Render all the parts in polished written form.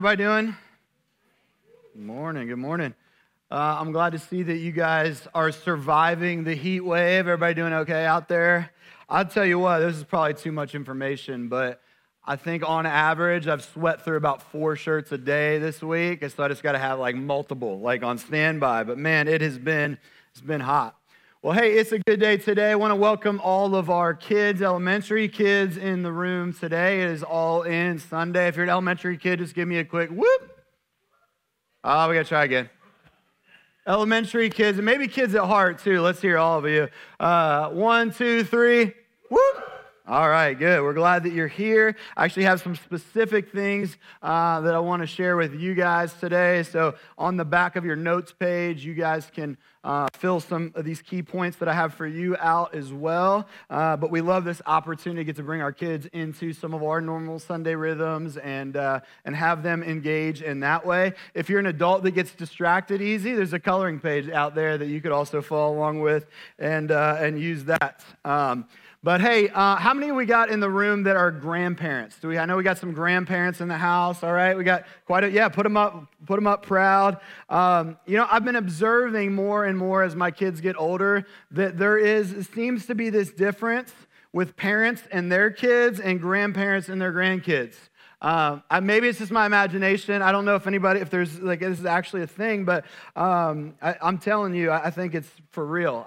Everybody doing? Good morning, good morning. I'm glad to see that you guys are surviving the heat wave. Everybody doing okay out there? I'll tell you what, this is probably too much information, but I think on average, I've sweat through about 4 shirts a day this week, and so I just got to have like multiple, like on standby. But man, it's been hot. Well, hey, it's a good day today. I want to welcome all of our kids, elementary kids in the room today. It is All In Sunday. If you're an elementary kid, just give me a quick whoop. Oh, we got to try again. Elementary kids, and maybe kids at heart too. Let's hear all of you. 1, 2, 3, whoop. All right, good. We're glad that you're here. I actually have some specific things that I want to share with you guys today. So on the back of your notes page, you guys can fill some of these key points that I have for you out as well. But we love this opportunity to get to bring our kids into some of our normal Sunday rhythms and have them engage in that way. If you're an adult that gets distracted easy, there's a coloring page out there that you could also follow along with and use that. But hey, how many we got in the room that are grandparents? I know we got some grandparents in the house. All right, we got quite a, put them up proud. I've been observing more and more as my kids get older that seems to be this difference with parents and their kids and grandparents and their grandkids. Maybe it's just my imagination. I don't know if there's this is actually a thing, but I'm telling you, I think it's for real.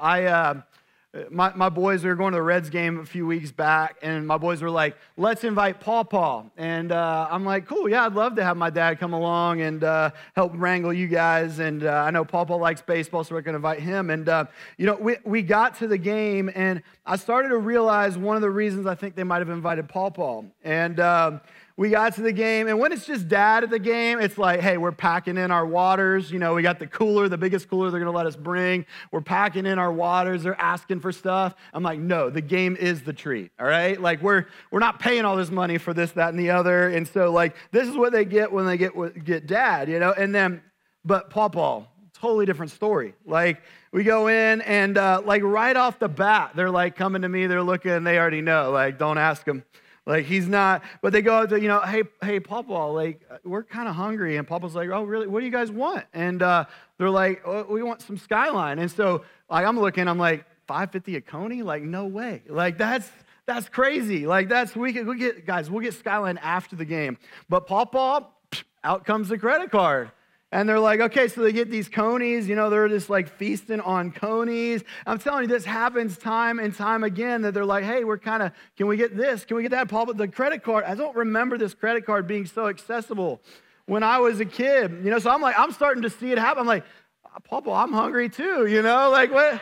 My boys, we were going to the Reds game a few weeks back, and my boys were like, let's invite Paw. And I'm like, cool, yeah, I'd love to have my dad come along and help wrangle you guys. And I know Paw likes baseball, so we're going to invite him. And, we got to the game, and I started to realize one of the reasons I think they might have invited Paw. And we got to the game, and when it's just dad at the game, it's like, hey, we're packing in our waters. We got the cooler, the biggest cooler they're going to let us bring. We're packing in our waters. They're asking for stuff. I'm like, no, the game is the treat, all right? Like, we're not paying all this money for this, that, and the other. And so, like, this is what they get when they get dad, And then, but Paw, totally different story. Like, we go in, and, right off the bat, they're, like, coming to me. They're looking, and they already know. Like, don't ask him. Like, he's not, but they go out to, hey, Papa, like, we're kind of hungry. And Papa's like, oh, really? What do you guys want? And they're like, oh, we want some Skyline. And so, like, I'm like, $5.50 a coney? Like, no way. Like, that's crazy. Like, we'll get Skyline after the game. But Papa, out comes the credit card. And they're like, okay, so they get these conies, they're just like feasting on conies. I'm telling you, this happens time and time again that they're like, hey, can we get this? Can we get that? Paul, but the credit card, I don't remember this credit card being so accessible when I was a kid, so I'm starting to see it happen. I'm like, Papa, I'm hungry too, like what?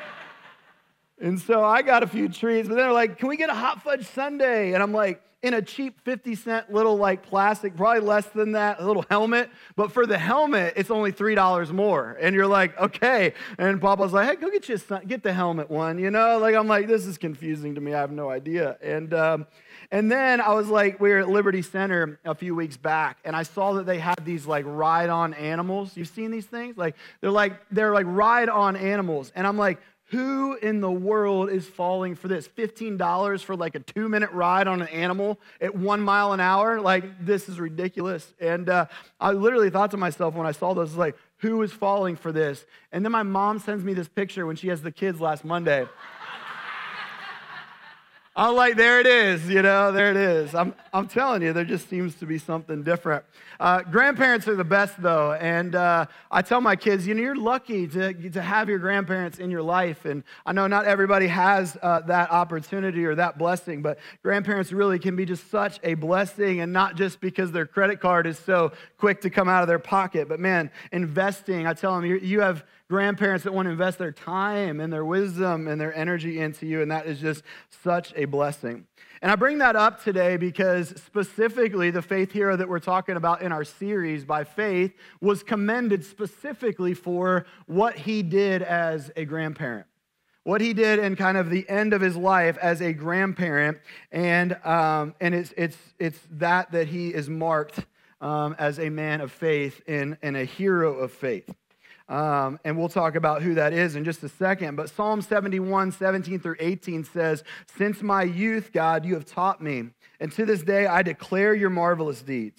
And so I got a few treats, but they're like, can we get a hot fudge sundae? And I'm like, in a cheap 50-cent little like plastic, probably less than that, a little helmet. But for the helmet, it's only $3 more. And you're like, okay. And Papa's like, hey, go get the helmet one, Like, I'm like, this is confusing to me. I have no idea. And then I was like, we were at Liberty Center a few weeks back, and I saw that they had these like ride-on animals. You've seen these things? Like, they're like ride-on animals. And I'm like, who in the world is falling for this? $15 for like a 2-minute ride on an animal at 1 mile an hour? Like, this is ridiculous. And I literally thought to myself when I saw this, like, who is falling for this? And then my mom sends me this picture when she has the kids last Monday. I'm like, there it is, there it is. I'm telling you, there just seems to be something different. Grandparents are the best, though, and I tell my kids, you're lucky to have your grandparents in your life, and I know not everybody has that opportunity or that blessing, but grandparents really can be just such a blessing, and not just because their credit card is so quick to come out of their pocket, but man, investing, I tell them, you have grandparents that want to invest their time and their wisdom and their energy into you, and that is just such a blessing. And I bring that up today because specifically the faith hero that we're talking about in our series, By Faith, was commended specifically for what he did as a grandparent. What he did in kind of the end of his life as a grandparent, and it's that he is marked as a man of faith and a hero of faith. And we'll talk about who that is in just a second. But Psalm 71, 17 through 18 says, since my youth, God, you have taught me, and to this day I declare your marvelous deeds.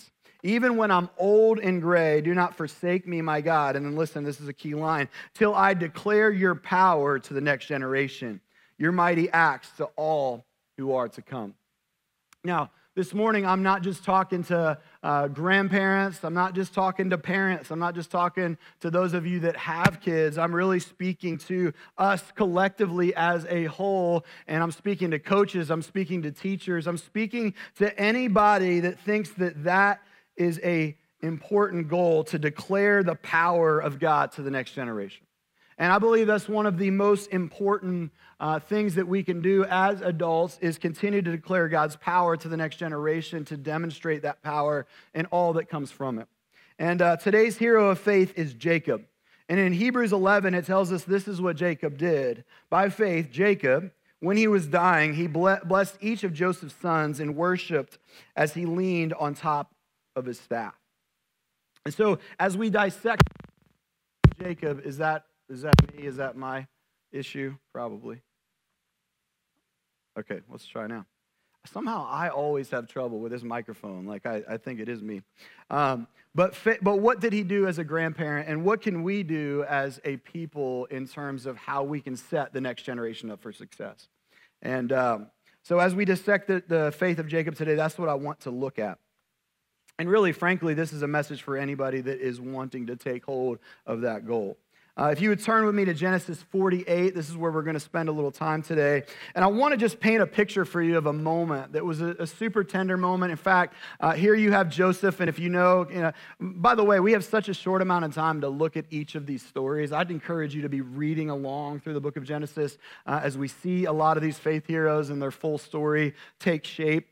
Even when I'm old and gray, do not forsake me, my God. And then listen, this is a key line. Till I declare your power to the next generation, your mighty acts to all who are to come. Now, this morning, I'm not just talking to grandparents. I'm not just talking to parents. I'm not just talking to those of you that have kids. I'm really speaking to us collectively as a whole, and I'm speaking to coaches. I'm speaking to teachers. I'm speaking to anybody that thinks that that is an important goal, to declare the power of God to the next generation. And I believe that's one of the most important things that we can do as adults is continue to declare God's power to the next generation, to demonstrate that power and all that comes from it. And today's hero of faith is Jacob. And in Hebrews 11, it tells us this is what Jacob did. By faith, Jacob, when he was dying, he blessed each of Joseph's sons and worshiped as he leaned on top of his staff. And so as we dissect Jacob, is that me? Is that my issue? Probably. Okay, let's try now. Somehow I always have trouble with this microphone. Like I think it is me. But what did he do as a grandparent, and what can we do as a people in terms of how we can set the next generation up for success? And so as we dissect the faith of Jacob today, that's what I want to look at. And really, frankly, this is a message for anybody that is wanting to take hold of that goal. If you would turn with me to Genesis 48, this is where we're going to spend a little time today. And I want to just paint a picture for you of a moment that was a super tender moment. In fact, here you have Joseph, and if you know, by the way, we have such a short amount of time to look at each of these stories. I'd encourage you to be reading along through the book of Genesis as we see a lot of these faith heroes and their full story take shape.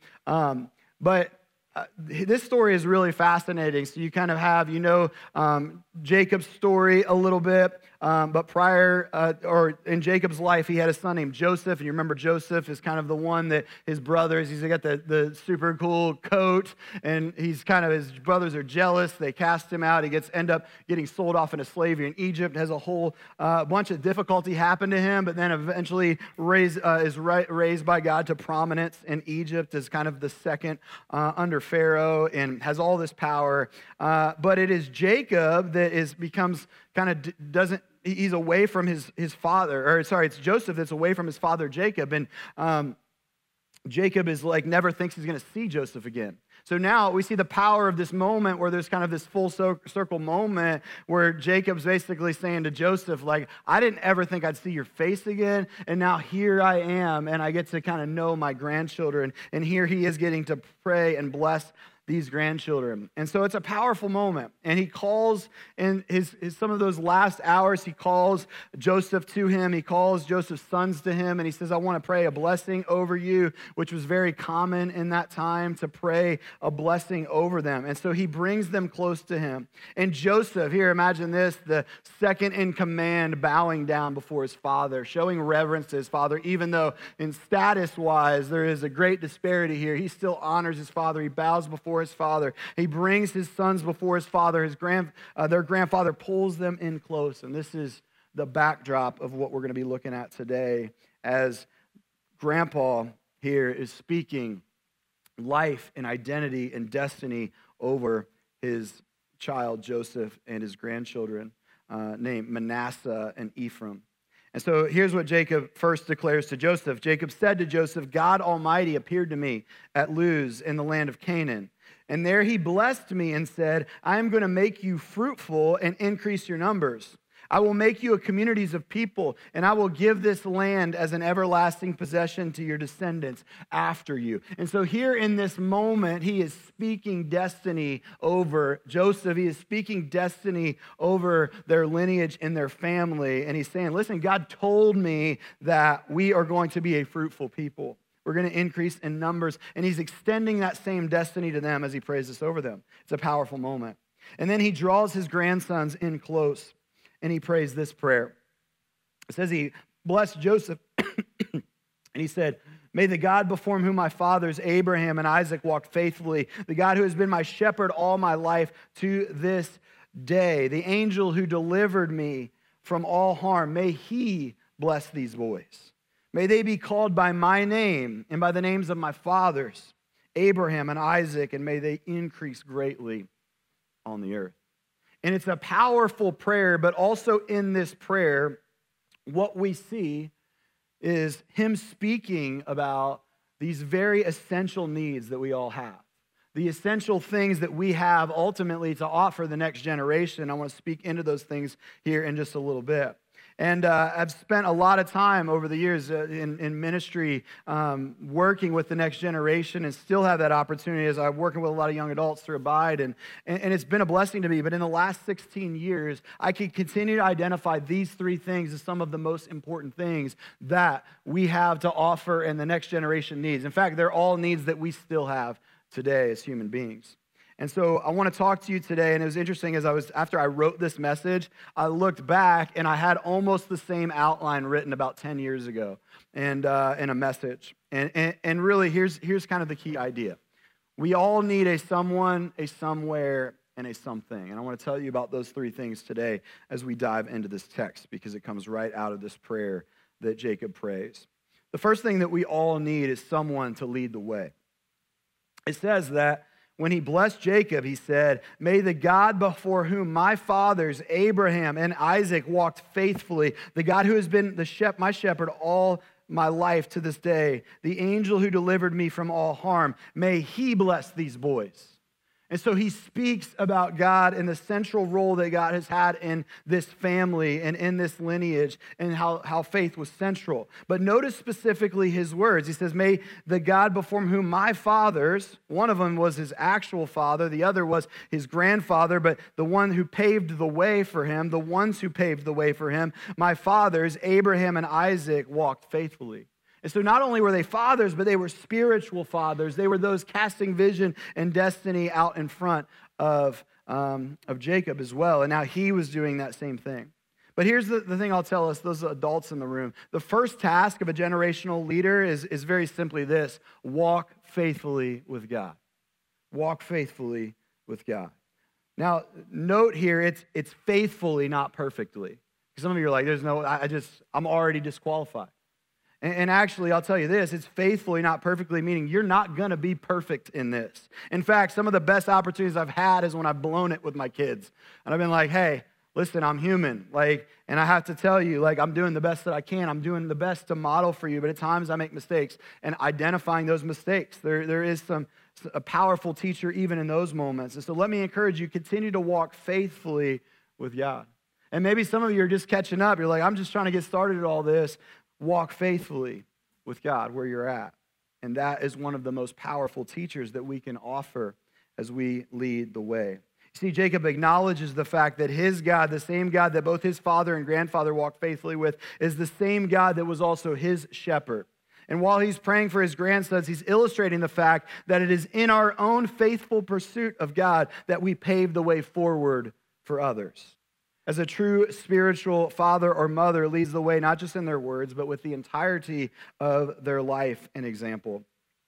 This story is really fascinating. So you kind of have, Jacob's story a little bit, but or in Jacob's life, he had a son named Joseph. And you remember Joseph is kind of the one that his brothers, he's got the super cool coat, and his brothers are jealous. They cast him out. He end up getting sold off into slavery in Egypt, has a whole bunch of difficulty happen to him, but then eventually is raised by God to prominence in Egypt as kind of the second under Pharaoh, and has all this power. But it is Jacob that he's away from his father, it's Joseph that's away from his father Jacob, and Jacob is never thinks he's going to see Joseph again. So now we see the power of this moment where there's kind of this full circle moment where Jacob's basically saying to Joseph, I didn't ever think I'd see your face again, and now here I am, and I get to kind of know my grandchildren, and here he is getting to pray and bless these grandchildren. And so it's a powerful moment. And he calls in some of those last hours, he calls Joseph to him. He calls Joseph's sons to him, and he says, I want to pray a blessing over you, which was very common in that time to pray a blessing over them. And so he brings them close to him. And Joseph, here, imagine this, the second in command, bowing down before his father, showing reverence to his father, even though in status-wise there is a great disparity here. He still honors his father. He bows before his father. He brings his sons before his father. Their grandfather pulls them in close. And this is the backdrop of what we're going to be looking at today as Grandpa here is speaking life and identity and destiny over his child Joseph and his grandchildren named Manasseh and Ephraim. And so here's what Jacob first declares to Joseph. Jacob said to Joseph, God Almighty appeared to me at Luz in the land of Canaan. And there he blessed me and said, I am going to make you fruitful and increase your numbers. I will make you a community of people, and I will give this land as an everlasting possession to your descendants after you. And so here in this moment, he is speaking destiny over Joseph. He is speaking destiny over their lineage and their family. And he's saying, listen, God told me that we are going to be a fruitful people. We're going to increase in numbers. And he's extending that same destiny to them as he prays this over them. It's a powerful moment. And then he draws his grandsons in close, and he prays this prayer. It says he blessed Joseph, and he said, may the God before whom my fathers Abraham and Isaac walked faithfully, the God who has been my shepherd all my life to this day, the angel who delivered me from all harm, may he bless these boys. May they be called by my name and by the names of my fathers, Abraham and Isaac, and may they increase greatly on the earth. And it's a powerful prayer, but also in this prayer, what we see is him speaking about these very essential needs that we all have. The essential things that we have ultimately to offer the next generation. I want to speak into those things here in just a little bit. And I've spent a lot of time over the years in ministry working with the next generation, and still have that opportunity as I'm working with a lot of young adults through Abide. And it's been a blessing to me. But in the last 16 years, I can continue to identify these three things as some of the most important things that we have to offer and the next generation needs. In fact, they're all needs that we still have today as human beings. And so I want to talk to you today, and it was interesting after I wrote this message, I looked back and I had almost the same outline written about 10 years ago and in a message. And really, here's kind of the key idea. We all need a someone, a somewhere, and a something. And I want to tell you about those three things today as we dive into this text, because it comes right out of this prayer that Jacob prays. The first thing that we all need is someone to lead the way. It says that when he blessed Jacob, he said, "May the God before whom my fathers, Abraham and Isaac, walked faithfully, the God who has been my shepherd all my life to this day, the angel who delivered me from all harm, may he bless these boys." And so he speaks about God and the central role that God has had in this family and in this lineage, and how faith was central. But notice specifically his words. He says, "May the God before whom my fathers," one of them was his actual father, the other was his grandfather, but the one who paved the way for him, the ones who paved the way for him, "my fathers, Abraham and Isaac, walked faithfully." And so not only were they fathers, but they were spiritual fathers. They were those casting vision and destiny out in front of Jacob as well. And now he was doing that same thing. But here's the thing I'll tell us, those adults in the room. The first task of a generational leader is very simply this: walk faithfully with God. Walk faithfully with God. Now, note here, it's faithfully, not perfectly. Because some of you are like, I'm already disqualified. And actually, I'll tell you this, it's faithfully, not perfectly, meaning you're not going to be perfect in this. In fact, some of the best opportunities I've had is when I've blown it with my kids. And I've been like, hey, listen, I'm human. And I have to tell you, I'm doing the best that I can. I'm doing the best to model for you. But at times I make mistakes. And identifying those mistakes, there is a powerful teacher even in those moments. And so let me encourage you, continue to walk faithfully with God. And maybe some of you are just catching up. You're like, I'm just trying to get started at all this. Walk faithfully with God where you're at. And that is one of the most powerful teachers that we can offer as we lead the way. See, Jacob acknowledges the fact that his God, the same God that both his father and grandfather walked faithfully with, is the same God that was also his shepherd. And while he's praying for his grandsons, he's illustrating the fact that it is in our own faithful pursuit of God that we pave the way forward for others. As a true spiritual father or mother leads the way, not just in their words, but with the entirety of their life and example.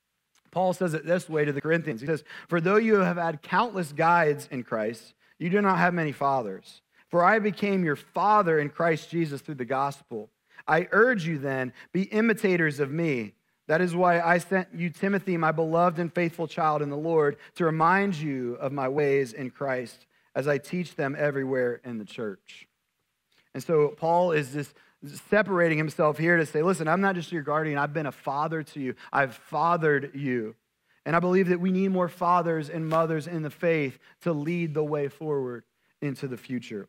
Paul says it this way to the Corinthians. He says, "For though you have had countless guides in Christ, you do not have many fathers. For I became your father in Christ Jesus through the gospel. I urge you then, be imitators of me. That is why I sent you Timothy, my beloved and faithful child in the Lord, to remind you of my ways in Christ, as I teach them everywhere in the church." And so Paul is just separating himself here to say, listen, I'm not just your guardian. I've been a father to you. I've fathered you. And I believe that we need more fathers and mothers in the faith to lead the way forward into the future.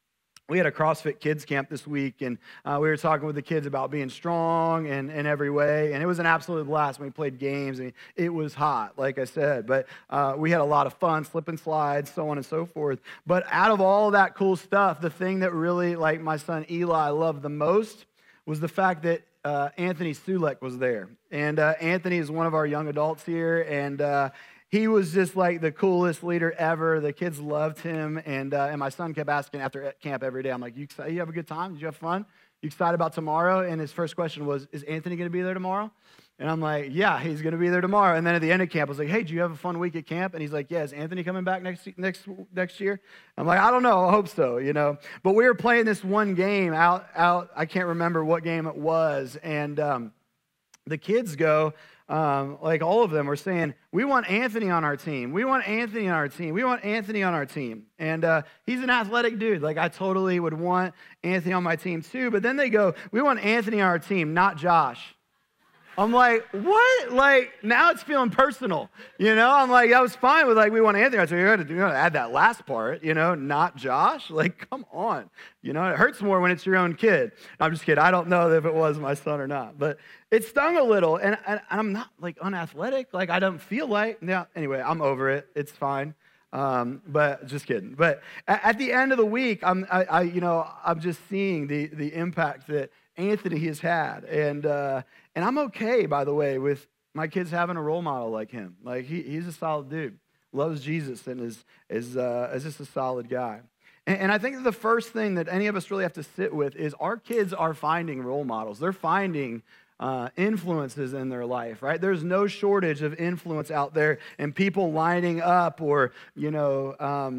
We had a CrossFit Kids camp this week, and we were talking with the kids about being strong in every way, and it was an absolute blast. We played games, and it was hot, like I said, but we had a lot of fun, slip and slides, so on and so forth. But out of all that cool stuff, the thing that really, my son Eli loved the most was the fact that Anthony Sulek was there. And Anthony is one of our young adults here, and he was just the coolest leader ever. The kids loved him, and my son kept asking after camp every day, I'm like, you have a good time? Did you have fun? You excited about tomorrow? And his first question was, is Anthony going to be there tomorrow? And I'm like, yeah, he's going to be there tomorrow. And then at the end of camp, I was like, hey, did you have a fun week at camp? And he's like, yeah, is Anthony coming back next year? I'm like, I don't know. I hope so, But we were playing this one game out. I can't remember what game it was. And the kids go, like all of them were saying, we want Anthony on our team. We want Anthony on our team. We want Anthony on our team. And he's an athletic dude. Like, I totally would want Anthony on my team too. But then they go, we want Anthony on our team, not Josh. I'm like, what? Like, now it's feeling personal, I'm like, I was fine with, like, we want Anthony. So you're going to add that last part, not Josh. Like, come on. It hurts more when it's your own kid. I'm just kidding. I don't know if it was my son or not. But it stung a little. And I'm not, like, unathletic. Like, I don't feel like. Yeah. Anyway, I'm over it. It's fine. But just kidding. But at the end of the week, I'm just seeing the impact that Anthony has had. And I'm okay, by the way, with my kids having a role model like him. Like, he's a solid dude, loves Jesus, and is just a solid guy. And I think that the first thing that any of us really have to sit with is our kids are finding role models. They're finding influences in their life, right? There's no shortage of influence out there and people lining up, or, there's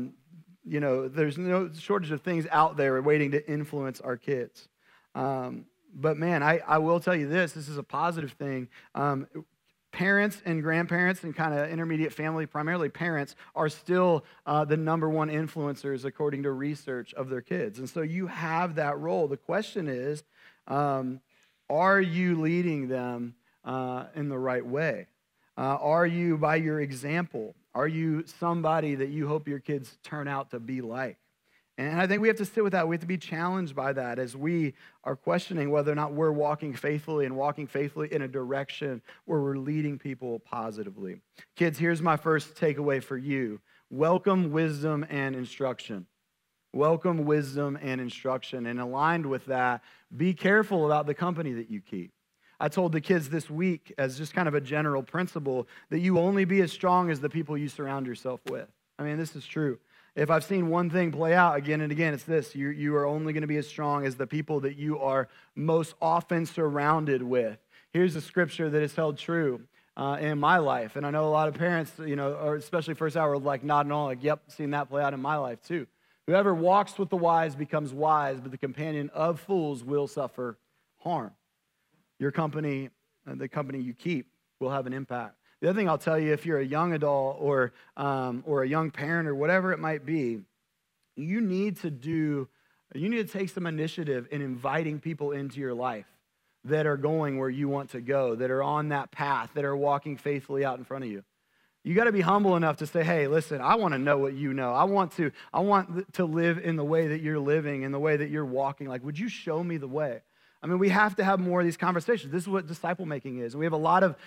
no shortage of things out there waiting to influence our kids. But man, I will tell you this is a positive thing. Parents and grandparents and kind of intermediate family, primarily parents, are still the number one influencers according to research of their kids. And so you have that role. The question is, are you leading them in the right way? Are you, by your example, are you somebody that you hope your kids turn out to be like? And I think we have to sit with that. We have to be challenged by that as we are questioning whether or not we're walking faithfully in a direction where we're leading people positively. Kids, here's my first takeaway for you. Welcome wisdom and instruction. Welcome wisdom and instruction. And aligned with that, be careful about the company that you keep. I told the kids this week, as just kind of a general principle, that you only be as strong as the people you surround yourself with. I mean, this is true. If I've seen one thing play out again and again, it's this. You are only going to be as strong as the people that you are most often surrounded with. Here's a scripture that is held true in my life. And I know a lot of parents, or especially first hour, like nodding on, like, yep, seen that play out in my life too. Whoever walks with the wise becomes wise, but the companion of fools will suffer harm. Your company, the company you keep, will have an impact. The other thing I'll tell you, if you're a young adult or a young parent or whatever it might be, you need to take some initiative in inviting people into your life that are going where you want to go, that are on that path, that are walking faithfully out in front of you. You got to be humble enough to say, hey, listen, I want to know what you know. I want to live in the way that you're living, in the way that you're walking. Like, would you show me the way? I mean, we have to have more of these conversations. This is what disciple making is. We have a lot of,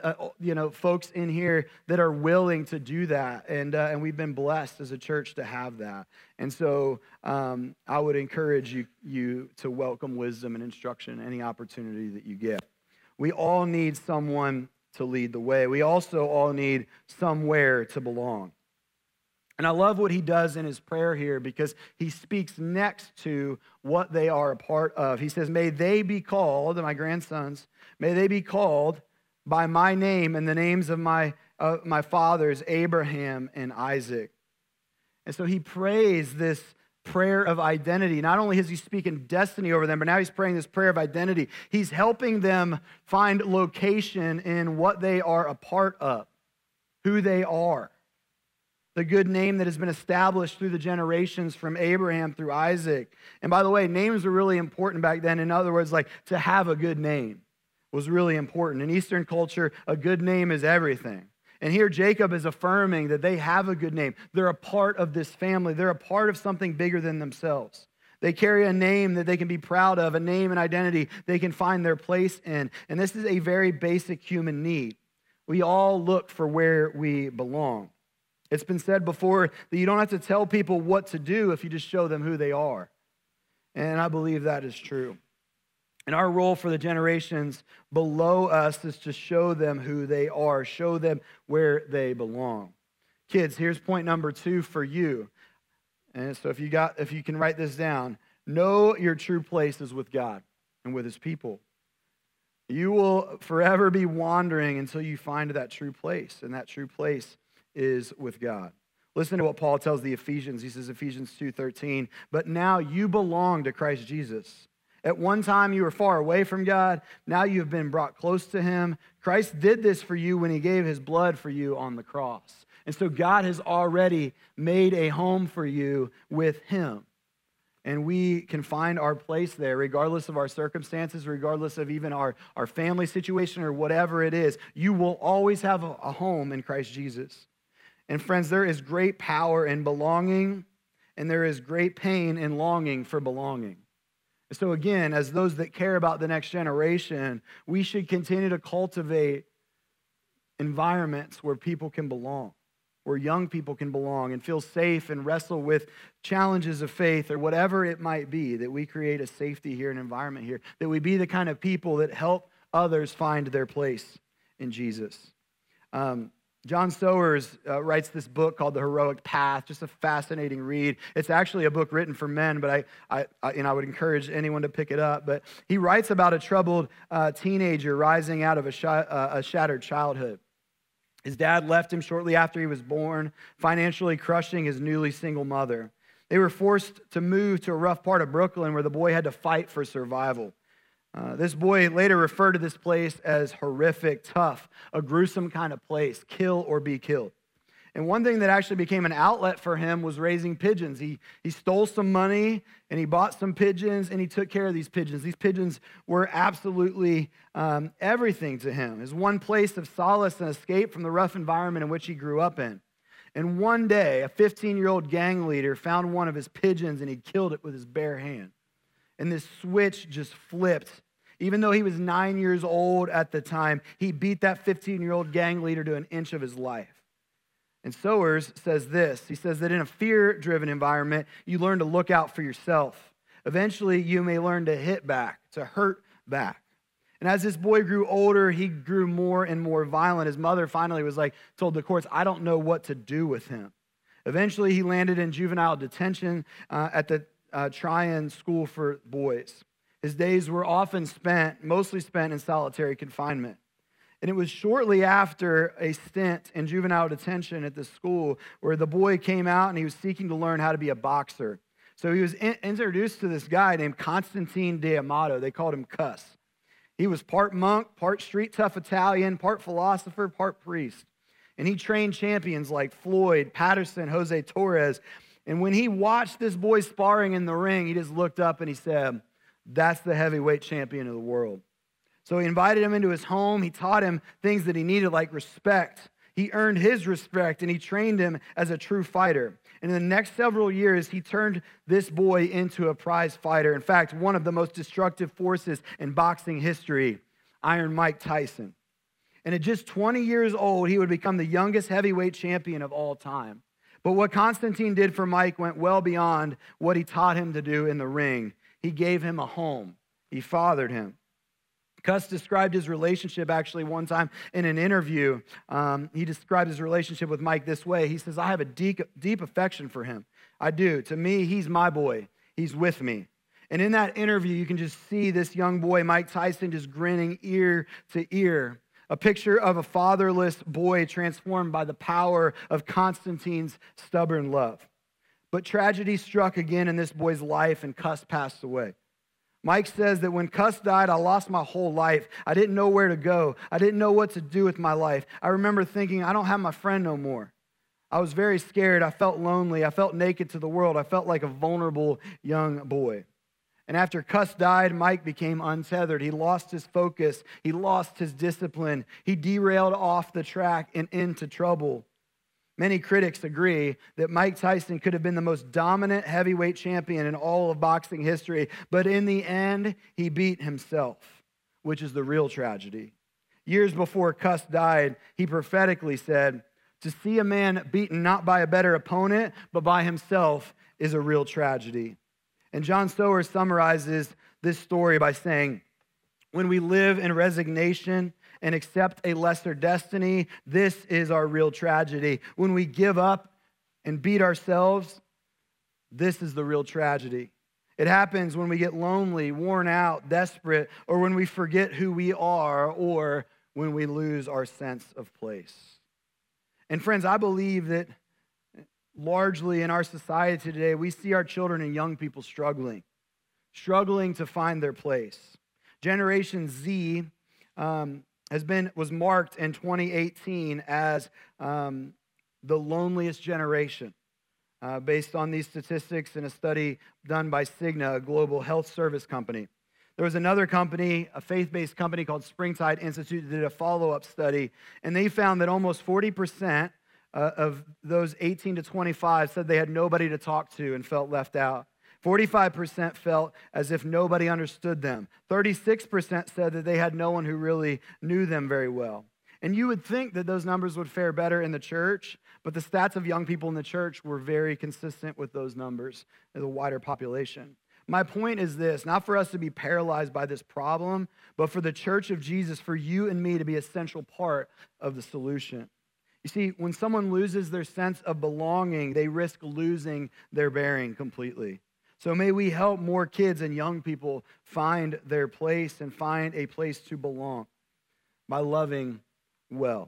folks in here that are willing to do that, and we've been blessed as a church to have that. And so, I would encourage you to welcome wisdom and instruction any opportunity that you get. We all need someone to lead the way. We also all need somewhere to belong. And I love what he does in his prayer here because he speaks next to what they are a part of. He says, may they be called, my grandsons, may they be called by my name and the names of my fathers, Abraham and Isaac. And so he prays this prayer of identity. Not only is he speaking destiny over them, but now he's praying this prayer of identity. He's helping them find location in what they are a part of, who they are. The good name that has been established through the generations from Abraham through Isaac. And by the way, names were really important back then. In other words, like to have a good name was really important. In Eastern culture, a good name is everything. And here Jacob is affirming that they have a good name. They're a part of this family. They're a part of something bigger than themselves. They carry a name that they can be proud of, a name and identity they can find their place in. And this is a very basic human need. We all look for where we belong. It's been said before that you don't have to tell people what to do if you just show them who they are. And I believe that is true. And our role for the generations below us is to show them who they are, show them where they belong. Kids, here's point number 2 for you. And so if you can write this down, know your true place is with God and with his people. You will forever be wandering until you find that true place, and that true place is with God. Listen to what Paul tells the Ephesians. He says, Ephesians 2:13, but now you belong to Christ Jesus, At one time, you were far away from God. Now you have been brought close to him. Christ did this for you when he gave his blood for you on the cross. And so God has already made a home for you with him. And we can find our place there, regardless of our circumstances, regardless of even our family situation or whatever it is. You will always have a home in Christ Jesus. And friends, there is great power in belonging, and there is great pain in longing for belonging. So again, as those that care about the next generation, we should continue to cultivate environments where people can belong, where young people can belong and feel safe and wrestle with challenges of faith or whatever it might be, that we create a safety here, an environment here, that we be the kind of people that help others find their place in Jesus. John Sowers writes this book called The Heroic Path, just a fascinating read. It's actually a book written for men, but I would encourage anyone to pick it up. But he writes about a troubled teenager rising out of a shattered childhood. His dad left him shortly after he was born, financially crushing his newly single mother. They were forced to move to a rough part of Brooklyn where the boy had to fight for survival. This boy later referred to this place as horrific, tough, a gruesome kind of place, kill or be killed. And one thing that actually became an outlet for him was raising pigeons. He stole some money and he bought some pigeons and he took care of these pigeons. These pigeons were absolutely everything to him. It was one place of solace and escape from the rough environment in which he grew up in. And one day, a 15-year-old gang leader found one of his pigeons and he killed it with his bare hand. And this switch just flipped. Even though he was 9 years old at the time, he beat that 15-year-old gang leader to an inch of his life. And Sowers says this. He says that in a fear-driven environment, you learn to look out for yourself. Eventually, you may learn to hit back, to hurt back. And as this boy grew older, he grew more and more violent. His mother finally told the courts, I don't know what to do with him. Eventually, he landed in juvenile detention at the Tryon School for Boys. His days were mostly spent in solitary confinement. And it was shortly after a stint in juvenile detention at the school where the boy came out and he was seeking to learn how to be a boxer. So he was introduced to this guy named Constantine D'Amato. They called him Cuss. He was part monk, part street tough Italian, part philosopher, part priest. And he trained champions like Floyd, Patterson, Jose Torres. And when he watched this boy sparring in the ring, he just looked up and he said, that's the heavyweight champion of the world. So he invited him into his home. He taught him things that he needed, like respect. He earned his respect, and he trained him as a true fighter. And in the next several years, he turned this boy into a prize fighter. In fact, one of the most destructive forces in boxing history, Iron Mike Tyson. And at just 20 years old, he would become the youngest heavyweight champion of all time. But what Constantine did for Mike went well beyond what he taught him to do in the ring. He gave him a home. He fathered him. Cuss described his relationship actually one time in an interview. He described his relationship with Mike this way. He says, I have a deep affection for him. I do. To me, he's my boy. He's with me. And in that interview, you can just see this young boy, Mike Tyson, just grinning ear to ear. A picture of a fatherless boy transformed by the power of Constantine's stubborn love. But tragedy struck again in this boy's life, and Cuss passed away. Mike says that when Cuss died, I lost my whole life. I didn't know where to go. I didn't know what to do with my life. I remember thinking, I don't have my friend no more. I was very scared. I felt lonely. I felt naked to the world. I felt like a vulnerable young boy. And after Cuss died, Mike became untethered. He lost his focus. He lost his discipline. He derailed off the track and into trouble. Many critics agree that Mike Tyson could have been the most dominant heavyweight champion in all of boxing history, but in the end, he beat himself, which is the real tragedy. Years before Cuss died, he prophetically said, to see a man beaten not by a better opponent, but by himself is a real tragedy. And John Sowers summarizes this story by saying, when we live in resignation and accept a lesser destiny, this is our real tragedy. When we give up and beat ourselves, this is the real tragedy. It happens when we get lonely, worn out, desperate, or when we forget who we are, or when we lose our sense of place. And friends, I believe that largely in our society today, we see our children and young people struggling. struggling to find their place. Generation Z was marked in 2018 as the loneliest generation, based on these statistics in a study done by Cigna, a global health service company. There was another company, a faith-based company called Springtide Institute, that did a follow-up study, and they found that almost 40% of those 18 to 25 said they had nobody to talk to and felt left out. 45% felt as if nobody understood them. 36% said that they had no one who really knew them very well. And you would think that those numbers would fare better in the church, but the stats of young people in the church were very consistent with those numbers in the wider population. My point is this, not for us to be paralyzed by this problem, but for the church of Jesus, for you and me to be an essential part of the solution. You see, when someone loses their sense of belonging, they risk losing their bearing completely. So may we help more kids and young people find their place and find a place to belong by loving well.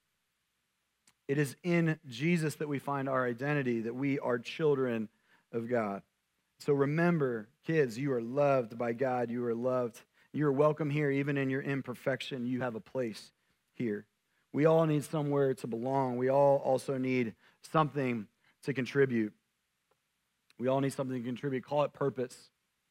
It is in Jesus that we find our identity, that we are children of God. So remember, kids, you are loved by God. You are loved. You are welcome here, even in your imperfection. You have a place here. We all need somewhere to belong. We all also need something to contribute. We all need something to contribute. Call it purpose.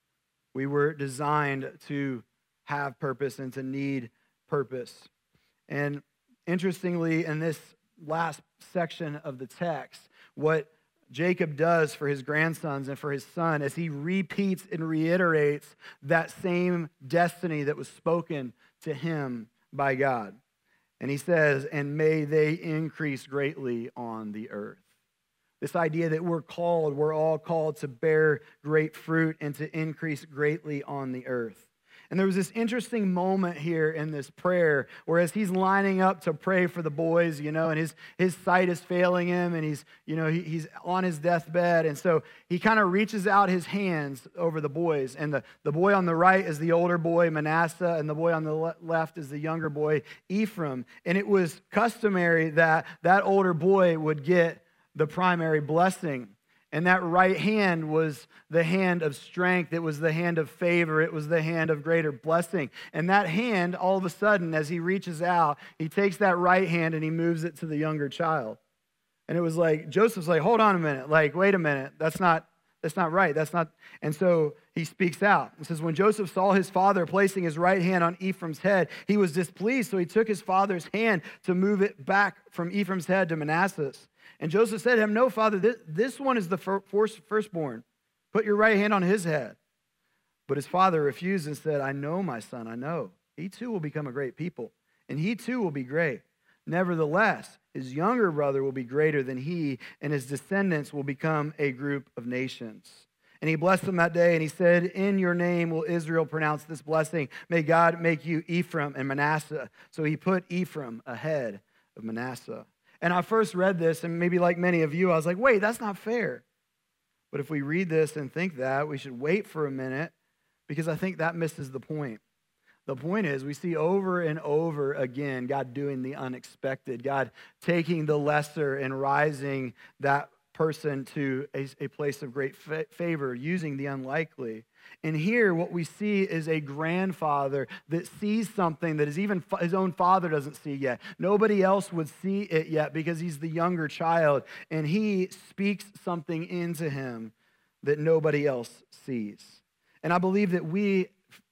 We were designed to have purpose and to need purpose. And interestingly, in this last section of the text, what Jacob does for his grandsons and for his son as he repeats and reiterates that same destiny that was spoken to him by God. And he says, and may they increase greatly on the earth. This idea that we're all called to bear great fruit and to increase greatly on the earth. And there was this interesting moment here in this prayer where as he's lining up to pray for the boys, and his sight is failing him and he's on his deathbed. And so he kind of reaches out his hands over the boys. And the boy on the right is the older boy, Manasseh, and the boy on the left is the younger boy, Ephraim. And it was customary that that older boy would get the primary blessing. And that right hand was the hand of strength. It was the hand of favor. It was the hand of greater blessing. And that hand, all of a sudden, as he reaches out, he takes that right hand and he moves it to the younger child. And it was like, Joseph's like, hold on a minute. Like, wait a minute. That's not right. That's not. And so he speaks out. It says, when Joseph saw his father placing his right hand on Ephraim's head, he was displeased. So he took his father's hand to move it back from Ephraim's head to Manasseh's. And Joseph said to him, no, father, this one is the firstborn. Put your right hand on his head. But his father refused and said, I know, my son, I know. He too will become a great people, and he too will be great. Nevertheless, his younger brother will be greater than he, and his descendants will become a group of nations. And he blessed them that day, and he said, in your name will Israel pronounce this blessing. May God make you Ephraim and Manasseh. So he put Ephraim ahead of Manasseh. And I first read this, and maybe like many of you, I was like, wait, that's not fair. But if we read this and think that, we should wait for a minute, because I think that misses the point. The point is, we see over and over again God doing the unexpected, God taking the lesser and rising that person to a place of great favor, using the unlikely. And here, what we see is a grandfather that sees something that is even his own father doesn't see yet. Nobody else would see it yet because he's the younger child. And he speaks something into him that nobody else sees. And I believe that we,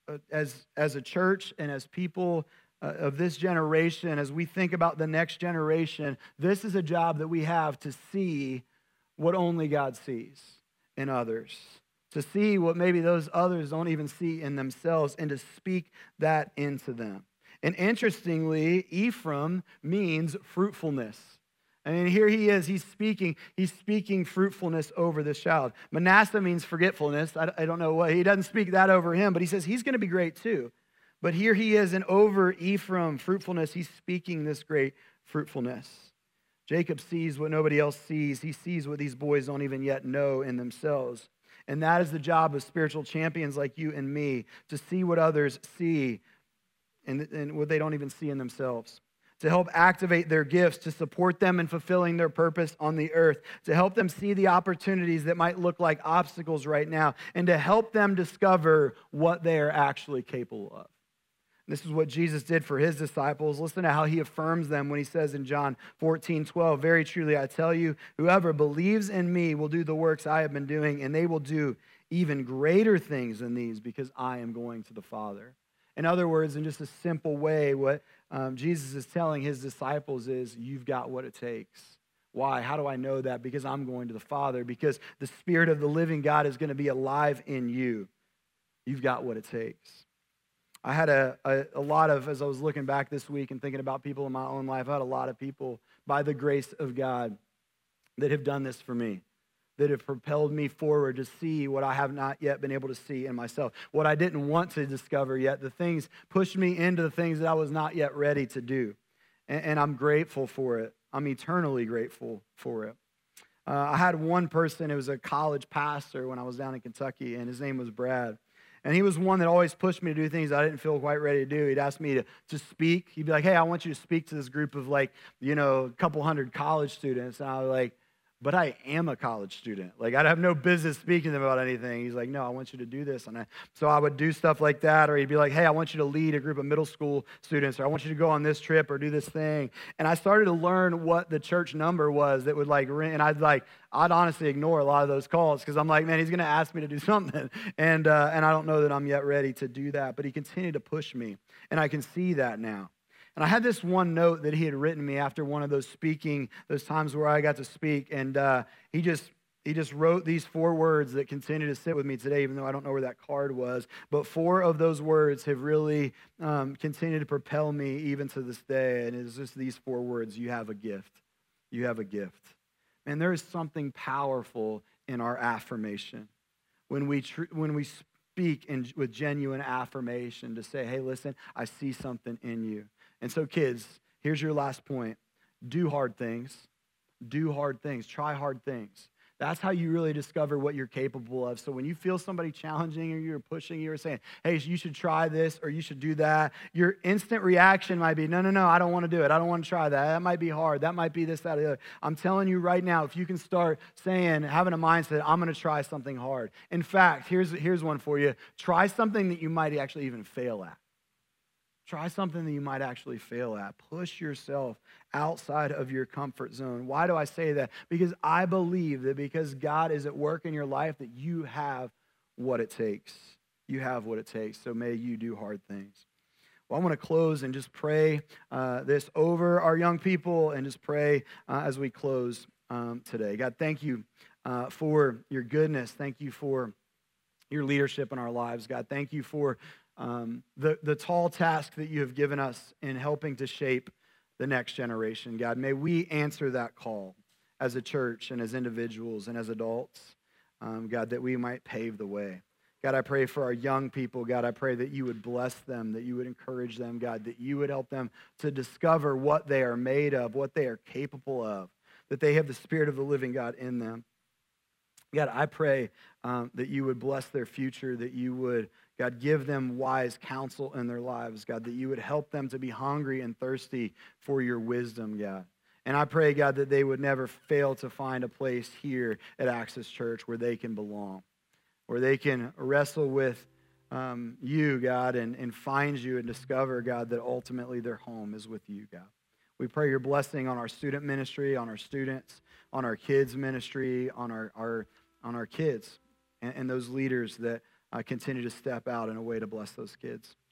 as a church and as people of this generation, as we think about the next generation, this is a job that we have to see what only God sees in others, to see what maybe those others don't even see in themselves, and to speak that into them. And interestingly, Ephraim means fruitfulness. I mean, here he is, he's speaking fruitfulness over this child. Manasseh means forgetfulness. I don't know what, he doesn't speak that over him, but he says he's going to be great too. But here he is, and over Ephraim, fruitfulness, he's speaking this great fruitfulness. Jacob sees what nobody else sees. He sees what these boys don't even yet know in themselves. And that is the job of spiritual champions like you and me, to see what others see and what they don't even see in themselves. to help activate their gifts, to support them in fulfilling their purpose on the earth, to help them see the opportunities that might look like obstacles right now, and to help them discover what they are actually capable of. This is what Jesus did for his disciples. Listen to how he affirms them when he says in John 14:12, "Very truly I tell you, whoever believes in me will do the works I have been doing, and they will do even greater things than these because I am going to the Father." In other words, in just a simple way, what Jesus is telling his disciples is, you've got what it takes. Why? How do I know that? Because I'm going to the Father, because the Spirit of the living God is going to be alive in you. You've got what it takes. I had a lot of, as I was looking back this week and thinking about people in my own life, I had a lot of people, by the grace of God, that have done this for me, that have propelled me forward to see what I have not yet been able to see in myself, what I didn't want to discover yet. The things pushed me into the things that I was not yet ready to do. And I'm grateful for it. I'm eternally grateful for it. I had one person, it was a college pastor when I was down in Kentucky, and his name was Brad. And he was one that always pushed me to do things I didn't feel quite ready to do. He'd ask me to speak. He'd be like, "Hey, I want you to speak to this group of a couple hundred college students." And I was like, "But I am a college student. I'd have no business speaking to them about anything." He's like, "No, I want you to do this." So I would do stuff like that. Or he'd be like, "Hey, I want you to lead a group of middle school students," or "I want you to go on this trip or do this thing." And I started to learn what the church number was that would ring. And I'd honestly ignore a lot of those calls because I'm like, man, he's going to ask me to do something. And I don't know that I'm yet ready to do that. But he continued to push me. And I can see that now. And I had this one note that he had written me after one of those times where I got to speak. And he just wrote these 4 words that continue to sit with me today, even though I don't know where that card was. But 4 of those words have really continued to propel me even to this day. And it's just these 4 words: you have a gift. You have a gift. And there is something powerful in our affirmation. When we speak with genuine affirmation to say, "Hey, listen, I see something in you." And so kids, here's your last point. Do hard things. Do hard things. Try hard things. That's how you really discover what you're capable of. So when you feel somebody challenging you or pushing you or saying, "Hey, you should try this or you should do that," your instant reaction might be, no, I don't want to do it. I don't want to try that. That might be hard. That might be this, that, or the other. I'm telling you right now, if you can start having a mindset, "I'm going to try something hard." In fact, here's one for you. Try something that you might actually even fail at. Try something that you might actually fail at. Push yourself outside of your comfort zone. Why do I say that? Because I believe that because God is at work in your life, that you have what it takes. You have what it takes. So may you do hard things. Well, I want to close and just pray this over our young people and just pray as we close today. God, thank you for your goodness. Thank you for your leadership in our lives. God, thank you for the tall task that you have given us in helping to shape the next generation. God, may we answer that call as a church and as individuals and as adults, God, that we might pave the way. God, I pray for our young people. God, I pray that you would bless them, that you would encourage them, God, that you would help them to discover what they are made of, what they are capable of, that they have the Spirit of the living God in them. God, I pray that you would bless their future, that you would, God, give them wise counsel in their lives, God, that you would help them to be hungry and thirsty for your wisdom, God. And I pray, God, that they would never fail to find a place here at Access Church where they can belong, where they can wrestle with you, God, and find you and discover, God, that ultimately their home is with you, God. We pray your blessing on our student ministry, on our students, on our kids' ministry, on our kids, and those leaders that continue to step out in a way to bless those kids.